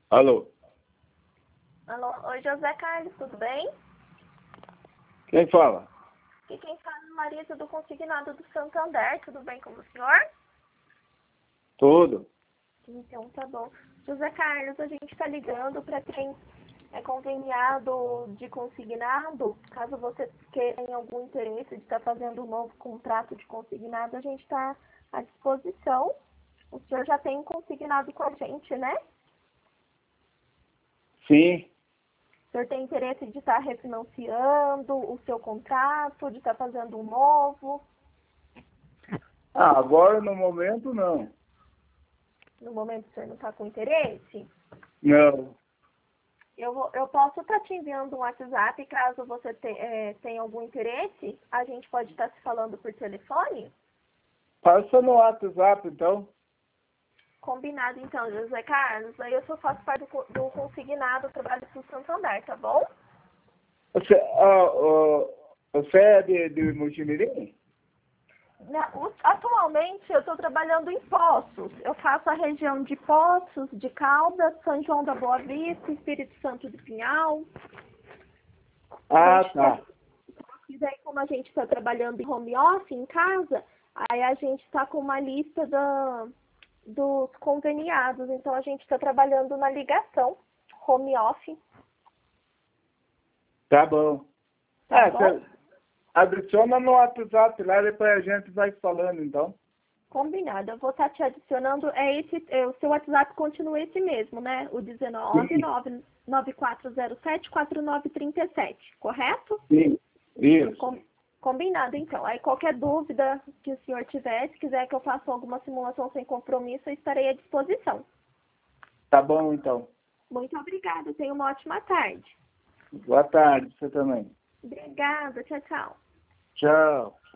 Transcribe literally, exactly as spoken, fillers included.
Alô? Alô, oi José Carlos, tudo bem? Quem fala? E quem fala é Marisa do Consignado do Santander, tudo bem com o senhor? Tudo. Então tá bom. José Carlos, a gente está ligando para quem é conveniado de consignado. Caso você tenha algum interesse de estar fazendo um novo contrato de consignado, a gente está à disposição. O senhor já tem um consignado com a gente, né? Sim. O senhor tem interesse de estar refinanciando o seu contrato, de estar fazendo um novo? Ah, agora no momento não. No momento o senhor não está com interesse? Não. Eu, vou, eu posso estar te enviando um WhatsApp, caso você te, é, tenha algum interesse. A gente pode estar se falando por telefone? Passa no WhatsApp, então. Combinado, então, José Carlos. Aí eu só faço parte do, co- do consignado, trabalho para o Santander, tá bom? Você, ah, ah, você é de, de Mojimirim? Na- o- atualmente eu estou trabalhando em Poços. Eu faço a região de Poços, de Caldas, São João da Boa Vista, Espírito Santo do Pinhal. A Ah, gente tá. E daí, como a gente está trabalhando em home office, em casa, aí a gente está com uma lista da, dos conveniados. Então, a gente está trabalhando na ligação, home office, Tá bom. tá É, bom? você adiciona no WhatsApp lá, depois a gente vai falando, então. Combinado. Eu vou estar te adicionando. É esse, é, o seu WhatsApp continua esse mesmo, né? O dezenove, Sim, nove nove quatro zero sete, quatro nove três sete, correto? sim. Isso. Com- Combinado, então. Aí qualquer dúvida que o senhor tiver, se quiser que eu faça alguma simulação sem compromisso, eu estarei à disposição. Tá bom, então. Muito obrigada. Tenha uma ótima tarde. Boa tarde, você também. Obrigada. Tchau, tchau. Tchau.